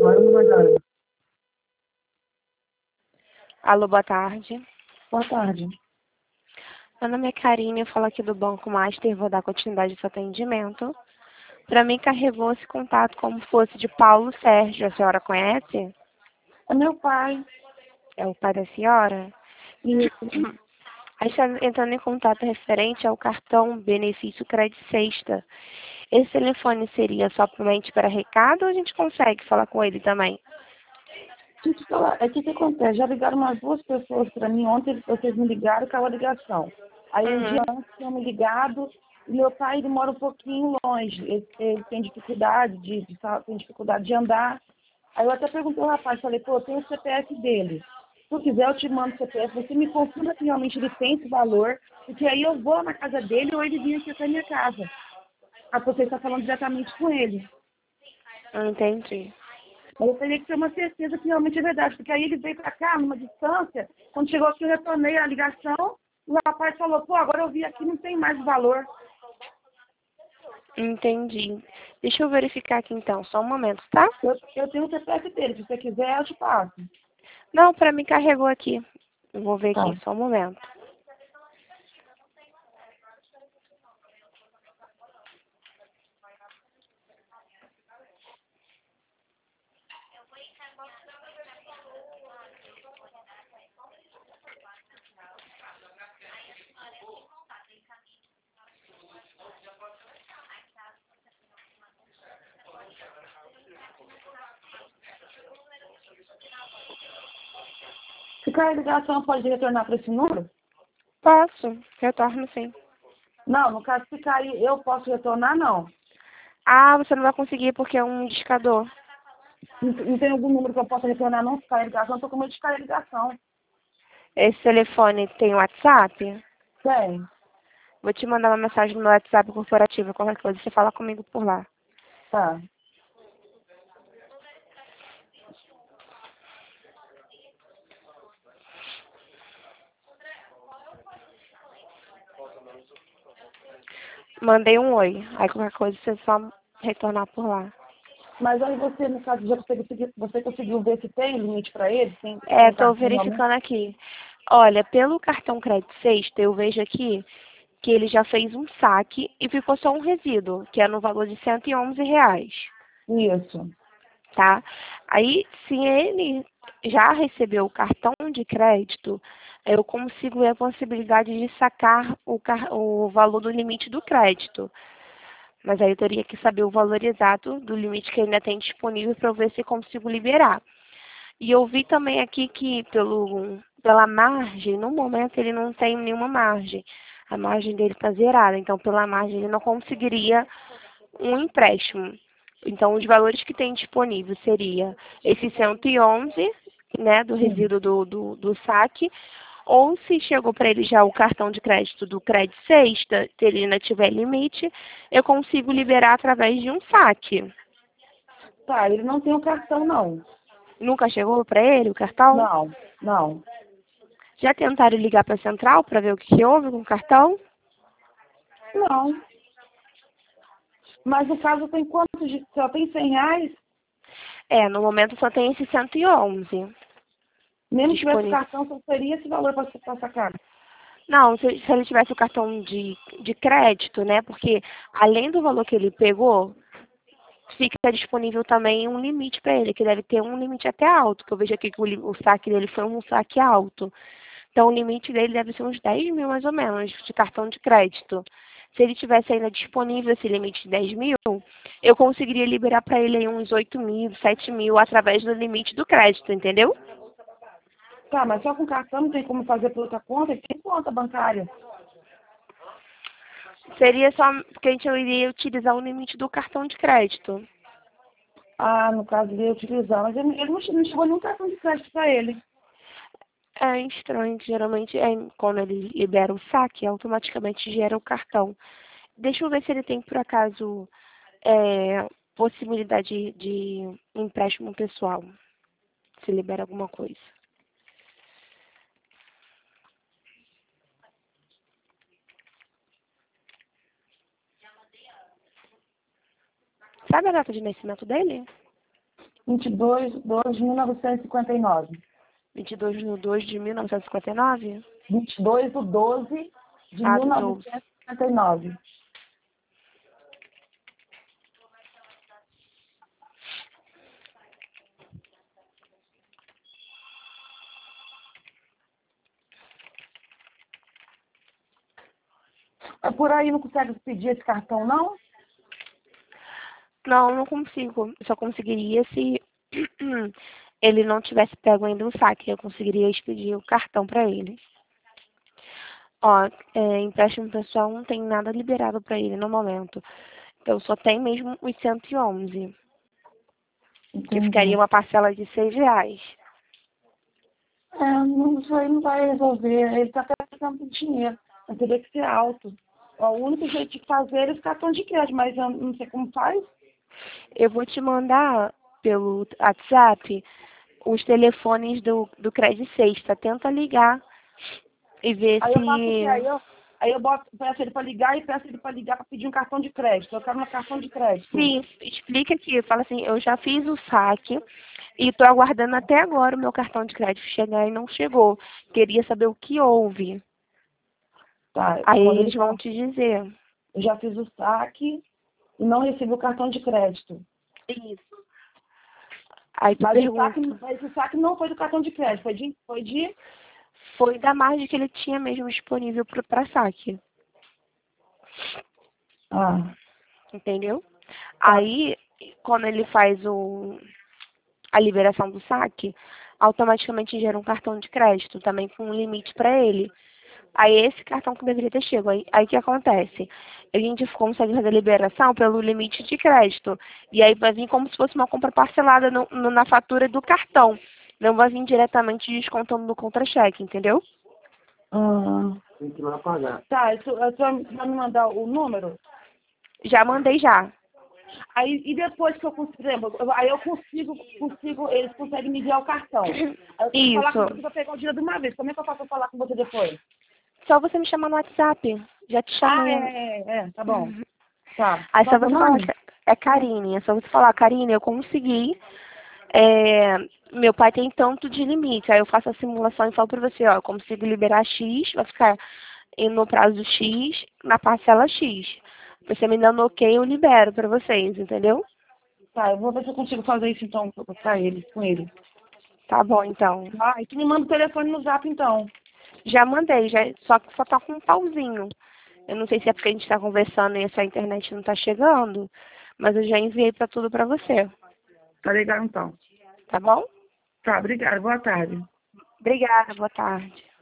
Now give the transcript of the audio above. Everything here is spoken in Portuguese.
Agora não vai dar. Alô, boa tarde. Boa tarde. Meu nome é Karine, eu falo aqui do Banco Master, vou dar continuidade ao seu atendimento. Para mim, carregou esse contato como fosse de Paulo Sérgio. A senhora conhece? É meu pai. É o pai da senhora? Isso. Aí está entrando em contato referente ao cartão Benefício Crédito Sexta. Esse telefone seria somente para recado ou a gente consegue falar com ele também? Deixa eu te falar, é que acontece? Já ligaram umas duas pessoas para mim. Ontem vocês me ligaram com a ligação. Aí um dia Uhum. antes tinham me ligado e meu pai ele mora um pouquinho longe. Ele tem dificuldade tem dificuldade de andar. Aí eu até perguntei ao rapaz, falei, pô, eu tenho o CPF dele. Se tu quiser, eu te mando o CPF. Você me confirma que realmente ele tem esse valor, porque aí eu vou na casa dele ou ele vem aqui até a minha casa. Aí você está falando diretamente com ele. Entendi. Mas eu teria que ter uma certeza que realmente é verdade, porque aí ele veio para cá, numa distância, quando chegou aqui eu retornei a ligação, o rapaz falou, pô, agora eu vi aqui, não tem mais valor. Entendi. Deixa eu verificar aqui então, só um momento, tá? Eu tenho o CPF dele, se você quiser eu te passo. Não, para mim carregou aqui. Eu vou ver Tá. aqui, só um momento. Se cair a ligação, pode retornar para esse número? Posso, retorno sim. Não, no caso, se cair, eu posso retornar, não. Ah, você não vai conseguir porque é um discador. Não tem algum número que eu possa retornar, não? Se cair a ligação, eu tô com medo de cair a ligação. Esse telefone tem WhatsApp? Tem. Vou te mandar uma mensagem no meu WhatsApp corporativo, qualquer coisa, você fala comigo por lá. Tá. Mandei um oi, aí qualquer coisa você só retornar por lá. Mas aí você, no caso, você conseguiu ver se tem limite para ele? Tem É, um tô cartão realmente? verificando aqui. Olha, pelo cartão crédito sexta, eu vejo aqui que ele já fez um saque e ficou só um resíduo, que é no valor de R$ 111, Isso. tá? Aí, se ele já recebeu o cartão de crédito, eu consigo ver a possibilidade de sacar o valor do limite do crédito. Mas aí eu teria que saber o valor exato do limite que ainda tem disponível para eu ver se consigo liberar. E eu vi também aqui que pela margem, no momento ele não tem nenhuma margem. A margem dele está zerada, então pela margem ele não conseguiria um empréstimo. Então os valores que tem disponível seria esse 111, né, do Sim. resíduo do saque, ou se chegou para ele já o cartão de crédito do Crédito Sexta, se ele ainda tiver limite, eu consigo liberar através de um saque. Tá, ele não tem o cartão, não. Nunca chegou para ele o cartão? Não, não. Já tentaram ligar para a central para ver o que houve com o cartão? Não. Mas no caso tem quantos? Só tem R$ 100? É, no momento só tem esse 111 Mesmo se tivesse o disponível. cartão, só seria esse valor para sacar. Não, se ele tivesse o cartão de crédito, né? Porque além do valor que ele pegou, fica disponível também um limite para ele, que deve ter um limite até alto, que eu vejo aqui que o saque dele foi um saque alto. Então, o limite dele deve ser uns 10 mil, mais ou menos, de cartão de crédito. Se ele tivesse ainda disponível esse limite de 10 mil, eu conseguiria liberar para ele aí uns 8 mil, 7 mil, através do limite do crédito, entendeu? Tá, mas só com cartão não tem como fazer por outra conta? Tem conta bancária. Seria só porque a gente iria utilizar o limite do cartão de crédito. Ah, no caso ele ia utilizar. Mas ele não chegou nenhum cartão de crédito para ele. É estranho, que geralmente quando ele libera o saque, automaticamente gera o cartão. Deixa eu ver se ele tem, por acaso, possibilidade de empréstimo pessoal, se libera alguma coisa. Sabe a data de nascimento dele? 22/2 de 1959. 22/2 de 1959? 22/12 de Ah, do 12. 1959. É por aí, não consegue pedir esse cartão, não? Não, não consigo. Eu só conseguiria se ele não tivesse pego ainda o saque. Eu conseguiria expedir o cartão para ele. Ó, empréstimo pessoal não tem nada liberado para ele no momento. Então só tem mesmo os 111, que Entendi. ficaria uma parcela de R$ 6. Não, isso aí não vai resolver. Ele está precisando de dinheiro. Mas teria que ser alto. Ó, o único jeito de fazer é esse cartão de crédito, mas eu não sei como faz. Eu vou te mandar pelo WhatsApp os telefones do Credit Sexta. Tenta ligar e ver Aí eu faço o quê? se... Aí eu peço ele para ligar e peço ele para ligar para pedir um cartão de crédito. Eu quero um cartão de crédito. Sim, explica aqui. Fala assim, eu já fiz o saque e estou aguardando até agora o meu cartão de crédito chegar e não chegou. Queria saber o que houve. Tá, Aí quando ele eles vão fala, te dizer. eu já fiz o saque e não recebi o cartão de crédito. Isso. Aí tu Mas pergunta. esse saque não foi do cartão de crédito, foi de... Foi da margem que ele tinha mesmo disponível para saque. Ah, Entendeu? tá. Aí, quando ele faz a liberação do saque, automaticamente gera um cartão de crédito, também com um limite para ele. Aí esse cartão que deveria ter chego. Aí o que acontece? A gente consegue fazer a liberação pelo limite de crédito. E aí vai vir como se fosse uma compra parcelada na fatura do cartão. Não vai vir diretamente descontando no contra-cheque, entendeu? Tem que ir lá pagar. Tá, isso, a senhora vai me mandar o número? Já mandei já. Aí, e depois que eu consigo, por exemplo, aí eu consigo, eles conseguem me enviar o cartão. Aí eu tenho que falar com você Isso. para pegar o dinheiro de uma vez. Como é que eu faço para falar com você depois? Só você me chamar no WhatsApp. Já te Ah, chamei. tá bom. Tá. Aí Qual só é o seu você falar nome? que é Karine. É só você falar, Karine, eu consegui. É, meu pai tem tanto de limite. Aí eu faço a simulação e falo pra você, ó, eu consigo liberar X, vai ficar no prazo X, na parcela X. Você me dando ok, eu libero pra vocês, entendeu? Tá, eu vou ver se eu consigo fazer isso então para ele, com ele. Tá bom, então. Ah, e tu me manda o telefone no zap então. Já mandei, só que só tá com um pauzinho. Eu não sei se é porque a gente tá conversando e essa internet não tá chegando, mas eu já enviei pra tudo pra você, Tá legal então. tá bom? Tá, obrigada. Boa tarde. Obrigada, boa tarde.